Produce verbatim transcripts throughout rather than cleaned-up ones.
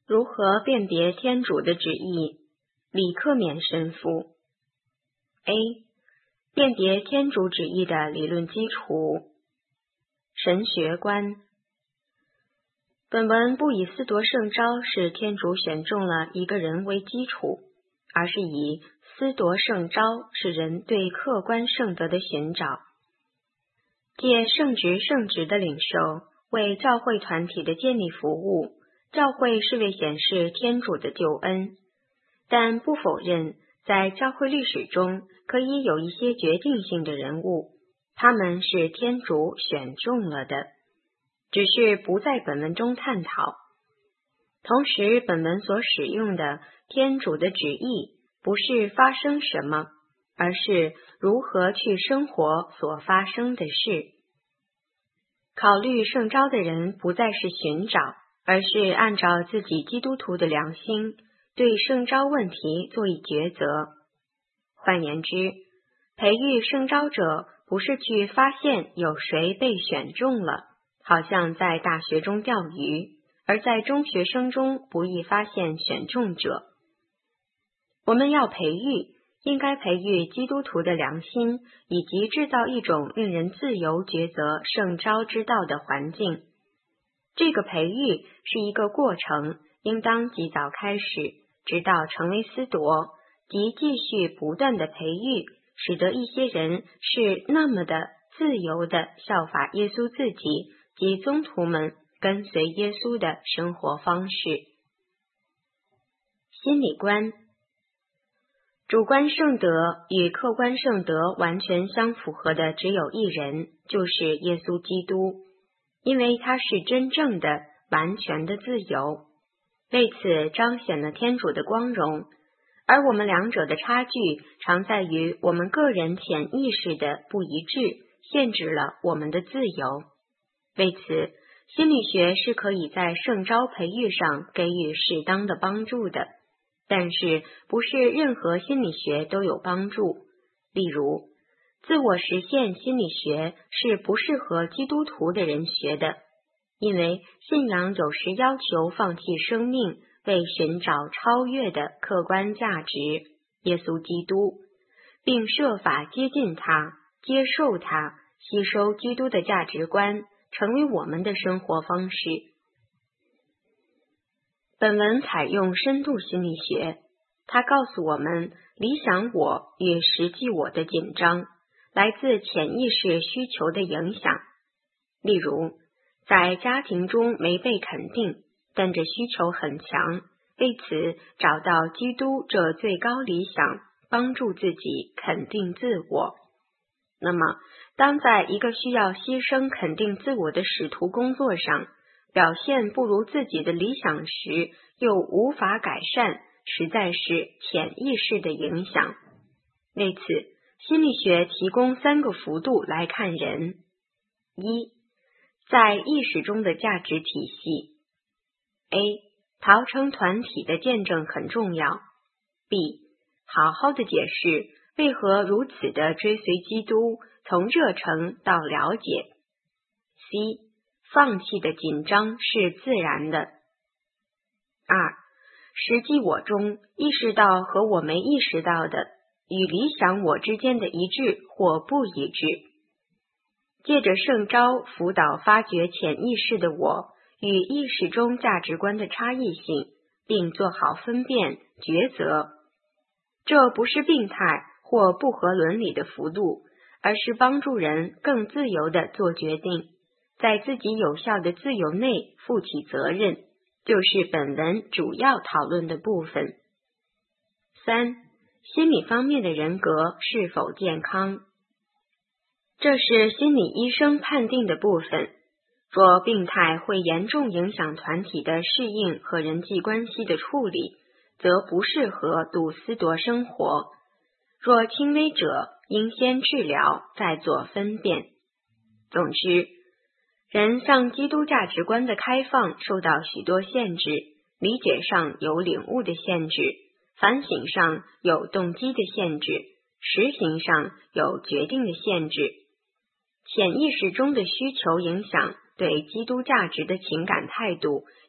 如何辨别天主的旨意？李克勉神父。 A. 辨别天主旨意的理论基础。神学观。本文不以司铎圣召是天主选中了一个人为基础，而是以司铎圣召是人对客观圣德的寻找。借圣职圣职的领受，为教会团体的建立服务，教会是为显示天主的救恩，但不否认在教会历史中可以有一些决定性的人物，他们是天主选中了的，只是不在本文中探讨。同时，本文所使用的天主的旨意不是发生什么，而是如何去生活所发生的事。考虑圣召的人不再是寻找，而是按照自己基督徒的良心对圣召问题做一抉择。换言之，培育圣召者不是去发现有谁被选中了，好像在大学中钓鱼，而在中学生中不易发现选中者。我们要培育，应该培育基督徒的良心，以及制造一种令人自由抉择圣召之道的环境。这个培育是一个过程，应当及早开始，直到成为司铎，即继续不断的培育，使得一些人是那么的自由的效法耶稣自己及宗徒们跟随耶稣的生活方式。心理观。主观圣德与客观圣德完全相符合的只有一人，就是耶稣基督，因为他是真正的完全的自由，为此彰显了天主的光荣，而我们两者的差距常在于我们个人潜意识的不一致，限制了我们的自由。为此，心理学是可以在圣召培育上给予适当的帮助的，但是不是任何心理学都有帮助。例如，自我实现心理学是不适合基督徒的人学的，因为信仰有时要求放弃生命，为寻找超越的客观价值耶稣基督，并设法接近他，接受他，吸收基督的价值观，成为我们的生活方式。本文采用深度心理学，它告诉我们理想我与实际我的紧张来自潜意识需求的影响。例如，在家庭中没被肯定，但这需求很强，为此找到基督这最高理想，帮助自己肯定自我。那么，当在一个需要牺牲肯定自我的使徒工作上，表现不如自己的理想时，又无法改善，实在是潜意识的影响。为此，心理学提供三个幅度来看人。一，在意识中的价值体系。A. 陶成团体的见证很重要。B. 好好的解释为何如此的追随基督，从热诚到了解。C. 放弃的紧张是自然的。二，实际我中意识到和我没意识到的，与理想我之间的一致或不一致。借着圣召辅导发掘潜意识的我与意识中价值观的差异性，并做好分辨抉择。这不是病态或不合伦理的幅度，而是帮助人更自由地做决定，在自己有效的自由内负起责任，就是本文主要讨论的部分。三，心理方面的人格是否健康？这是心理医生判定的部分。若病态会严重影响团体的适应和人际关系的处理，则不适合度司铎生活。若轻微者，应先治疗，再做分辨。总之，人向基督价值观的开放受到许多限制，理解上有领悟的限制，反省上有动机的限制，实行上有决定的限制。潜意识中的需求影响对基督价值的情感态度，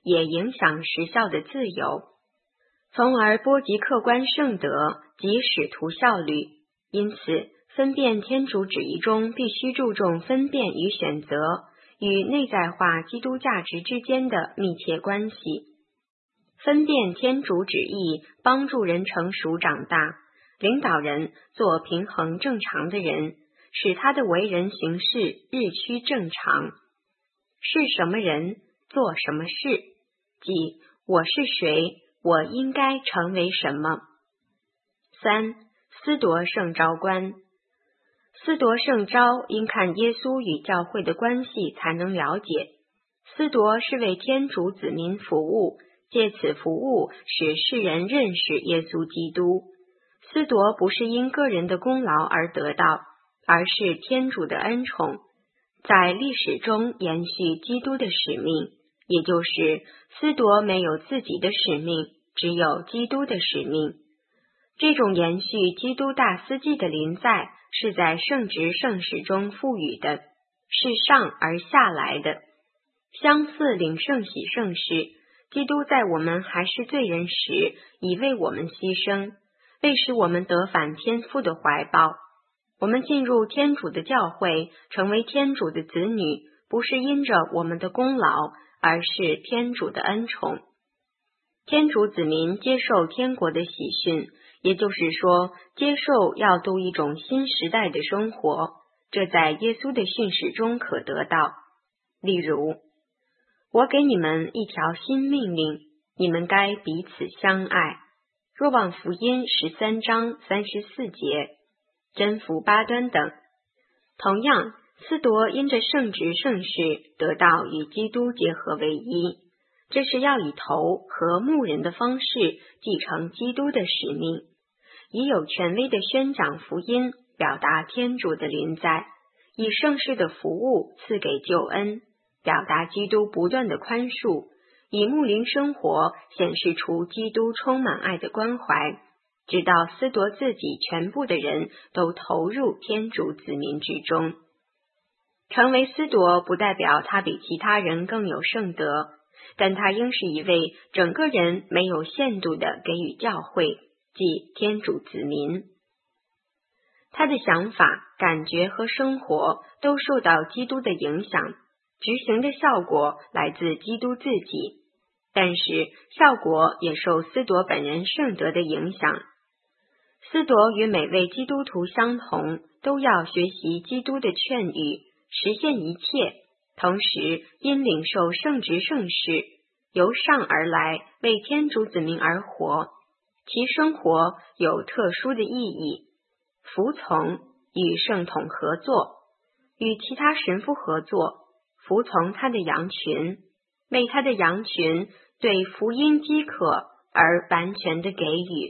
也影响实效的自由，从而波及客观圣德及使徒效率。因此，分辨天主旨意中必须注重分辨与选择与内在化基督价值之间的密切关系。分辨天主旨意帮助人成熟长大，领导人做平衡正常的人，使他的为人行事日趋正常。是什么人，做什么事，即我是谁，我应该成为什么。三、司铎圣召观。司铎圣召应看耶稣与教会的关系才能了解。司铎是为天主子民服务，借此服务使世人认识耶稣基督。司铎不是因个人的功劳而得到，而是天主的恩宠，在历史中延续基督的使命，也就是司铎没有自己的使命，只有基督的使命。这种延续基督大司祭的临在是在圣职圣事中赋予的，是上而下来的。相似领圣洗圣事，基督在我们还是罪人时已为我们牺牲，为使我们得返天父的怀抱。我们进入天主的教会，成为天主的子女，不是因着我们的功劳，而是天主的恩宠。天主子民接受天国的喜讯，也就是说，接受要度一种新时代的生活，这在耶稣的训示中可得到。例如，我给你们一条新命令，你们该彼此相爱。若望福音十三章三十四节，真福八端等。同样，司铎因着圣职圣事得到与基督结合为一，这是要以头和牧人的方式继承基督的使命，以有权威的宣讲福音，表达天主的临在，以圣事的服务赐给救恩，表达基督不断的宽恕，以牧灵生活显示出基督充满爱的关怀，直到司铎自己全部的人都投入天主子民之中。成为司铎不代表他比其他人更有圣德，但他应是一位整个人没有限度的给予教会，即天主子民。他的想法、感觉和生活都受到基督的影响，执行的效果来自基督自己，但是效果也受司铎本人圣德的影响。司铎与每位基督徒相同，都要学习基督的劝语，实现一切，同时因领受圣职圣事，由上而来，为天主子民而活，其生活有特殊的意义。服从，与圣统合作，与其他神父合作，服从他的羊群，为他的羊群对福音饥渴而完全的给予。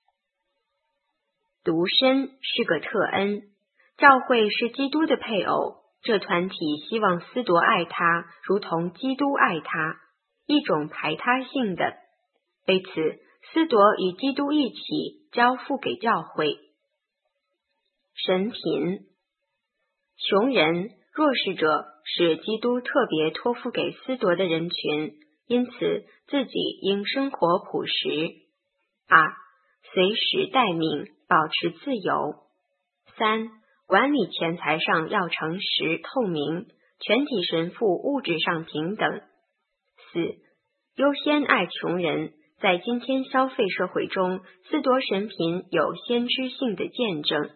独身是个特恩，教会是基督的配偶，这团体希望司铎爱他，如同基督爱他，一种排他性的。为此，司铎与基督一起交付给教会。神贫，穷人、弱势者是基督特别托付给司铎的人群，因此自己应生活朴实。二、随时待命，保持自由。三、管理钱财上要诚实透明，全体神父物质上平等。四、优先爱穷人。在今天消费社会中，司铎神贫有先知性的见证。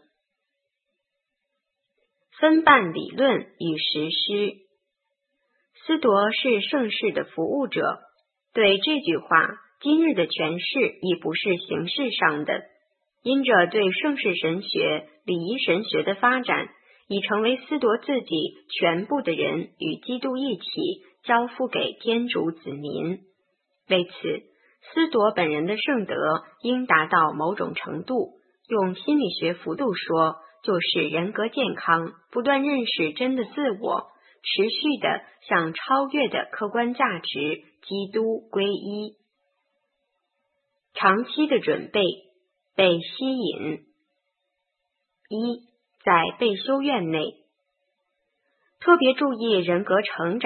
分办理论与实施。司铎是圣事的服务者，对这句话今日的诠释已不是形式上的，因着对圣事神学、礼仪神学的发展，已成为司铎自己全部的人与基督一起交付给天主子民。为此，司铎本人的圣德应达到某种程度，用心理学幅度说，就是人格健康，不断认识真的自我，持续的向超越的客观价值基督归依。长期的准备，被吸引。一、在备修院内，特别注意人格成长，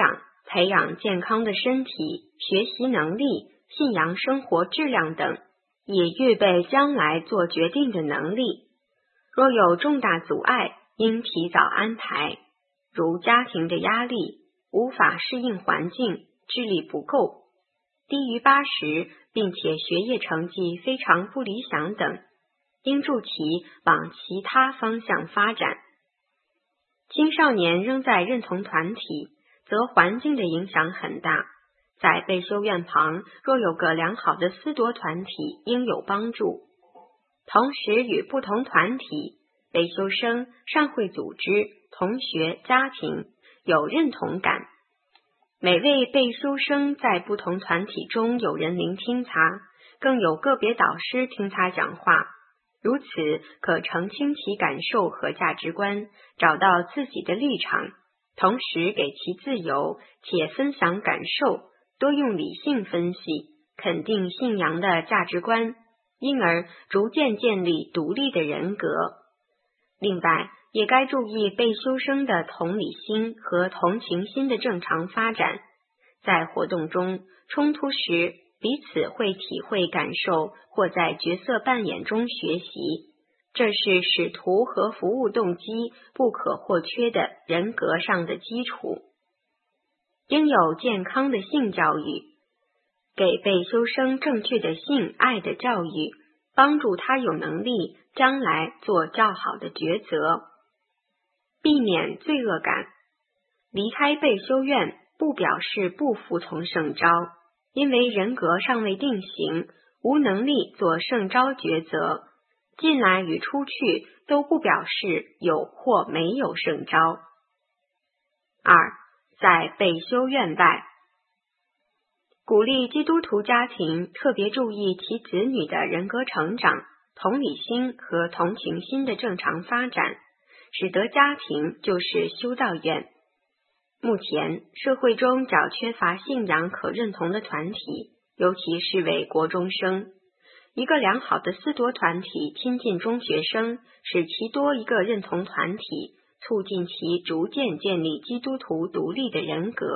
培养健康的身体、学习能力、信仰生活质量等，也预备将来做决定的能力。若有重大阻碍，应提早安排，如家庭的压力、无法适应环境、智力不够、低于八十，并且学业成绩非常不理想等，应助其往其他方向发展。青少年仍在认同团体，则环境的影响很大。在备修院旁若有个良好的思铎团体，应有帮助。同时与不同团体、备修生、善会组织、同学、家庭有认同感。每位备修生在不同团体中有人聆听他，更有个别导师听他讲话，如此可澄清其感受和价值观，找到自己的立场，同时给其自由，且分享感受，多用理性分析，肯定信仰的价值观，因而逐渐建立独立的人格。另外，也该注意备修生的同理心和同情心的正常发展。在活动中冲突时，彼此会体会感受，或在角色扮演中学习，这是使徒和服务动机不可或缺的人格上的基础。应有健康的性教育，给备修生正确的性爱的教育，帮助他有能力将来做较好的抉择。避免罪恶感。离开备修院不表示不服从圣召，因为人格尚未定型，无能力做圣召抉择，进来与出去都不表示有或没有圣召。二，在备修院外，鼓励基督徒家庭特别注意其子女的人格成长、同理心和同情心的正常发展，使得家庭就是修道院。目前社会中较缺乏信仰可认同的团体，尤其是为国中生。一个良好的思铎团体亲近中学生，使其多一个认同团体，促进其逐渐建立基督徒独立的人格。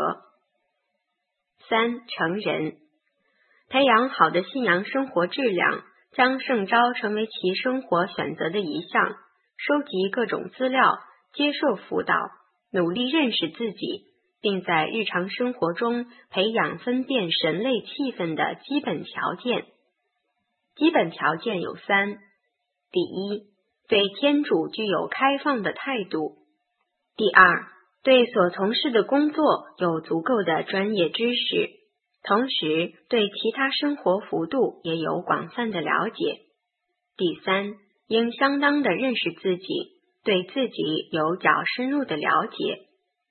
三、成人。培养好的信仰生活质量，将圣召成为其生活选择的一项，收集各种资料，接受辅导，努力认识自己，并在日常生活中培养分辨神类气氛的基本条件。基本条件有三：第一，对天主具有开放的态度；第二，对所从事的工作有足够的专业知识，同时对其他生活幅度也有广泛的了解；第三，应相当的认识自己，对自己有较深入的了解。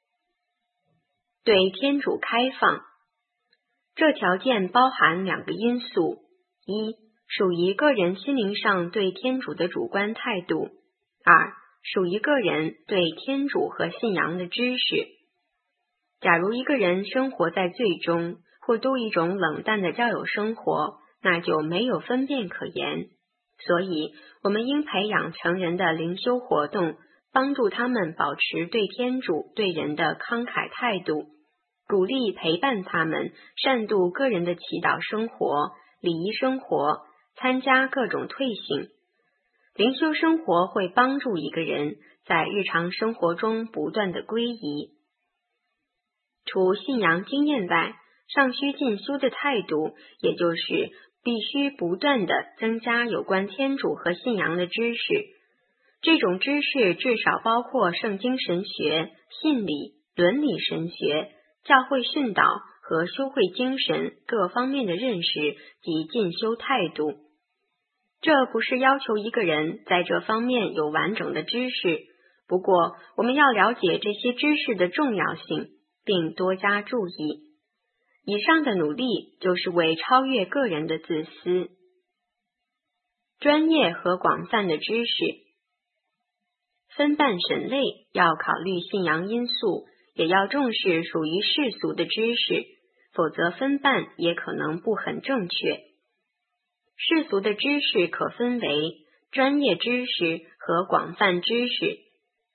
对天主开放，这条件包含两个因素：一，属于个人心灵上对天主的主观态度；二，属于个人对天主和信仰的知识。假如一个人生活在罪中，或度一种冷淡的交友生活，那就没有分辨可言。所以，我们应培养成人的灵修活动，帮助他们保持对天主、对人的慷慨态度，鼓励陪伴他们善度个人的祈祷生活、礼仪生活，参加各种退信。灵修生活会帮助一个人在日常生活中不断的归依。除信仰经验外，尚需进修的态度，也就是必须不断的增加有关天主和信仰的知识。这种知识至少包括圣经神学、信理、伦理神学、教会训导和修会精神各方面的认识及进修态度。这不是要求一个人在这方面有完整的知识，不过我们要了解这些知识的重要性，并多加注意。以上的努力就是为超越个人的自私。专业和广泛的知识。分办神类要考虑信仰因素，也要重视属于世俗的知识，否则分办也可能不很正确。世俗的知识可分为专业知识和广泛知识。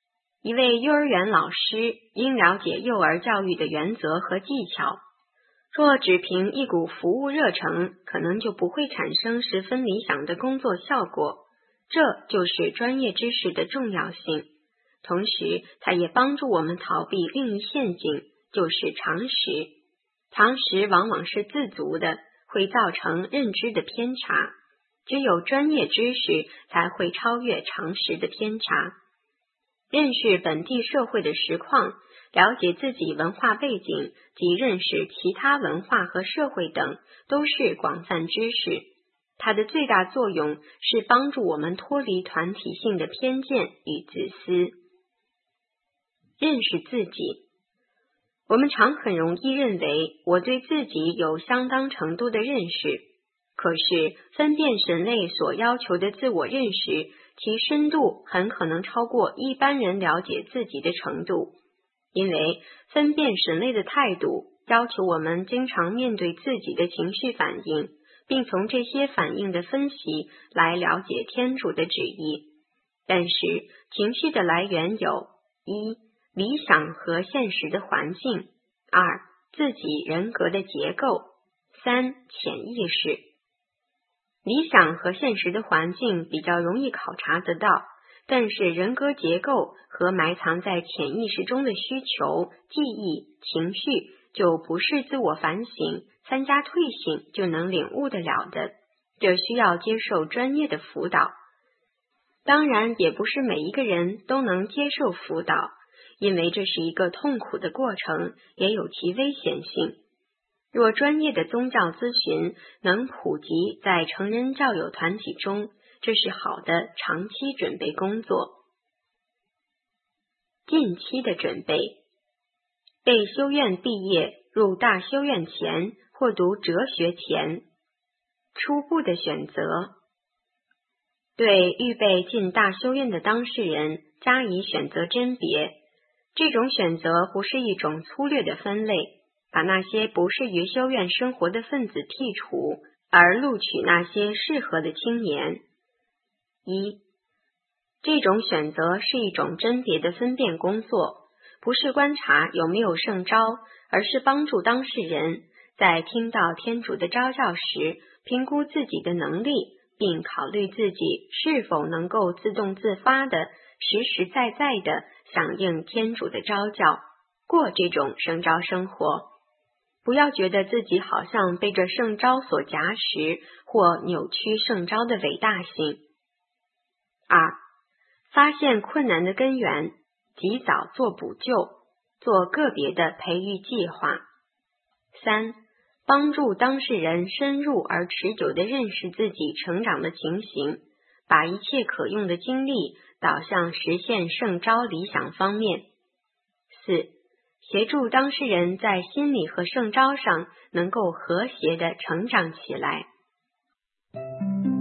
一位幼儿园老师应了解幼儿教育的原则和技巧，若只凭一股服务热诚，可能就不会产生十分理想的工作效果。这就是专业知识的重要性。同时，它也帮助我们逃避另一陷阱，就是常识。常识往往是自足的，会造成认知的偏差。只有专业知识才会超越常识的偏差。认识本地社会的实况，了解自己文化背景及认识其他文化和社会等，都是广泛知识。它的最大作用是帮助我们脱离团体性的偏见与自私。认识自己，我们常很容易认为我对自己有相当程度的认识，可是分辨神类所要求的自我认识，其深度很可能超过一般人了解自己的程度。因为分辨神类的态度要求我们经常面对自己的情绪反应，并从这些反应的分析来了解天主的旨意。但是情绪的来源有：一、理想和现实的环境；二、自己人格的结构；三、潜意识。理想和现实的环境比较容易考察得到，但是人格结构和埋藏在潜意识中的需求、记忆、情绪就不是自我反省、参加退省就能领悟得了的，这需要接受专业的辅导。当然，也不是每一个人都能接受辅导，因为这是一个痛苦的过程，也有其危险性。若专业的宗教咨询能普及在成人教友团体中，这是好的长期准备工作。近期的准备，被修院毕业入大修院前或读哲学前，初步的选择。对预备进大修院的当事人加以选择甄别，这种选择不是一种粗略的分类，把那些不适于修院生活的分子剔除，而录取那些适合的青年。一、这种选择是一种甄别的分辨工作，不是观察有没有圣召，而是帮助当事人在听到天主的召叫时，评估自己的能力，并考虑自己是否能够自动自发的、实实在在的响应天主的召叫，过这种圣召生活。不要觉得自己好像被这圣召所夹实，或扭曲圣召的伟大性。二、发现困难的根源，及早做补救，做个别的培育计划。三、帮助当事人深入而持久地认识自己成长的情形，把一切可用的精力导向实现圣召理想方面。四、协助当事人在心理和圣召上能够和谐地成长起来。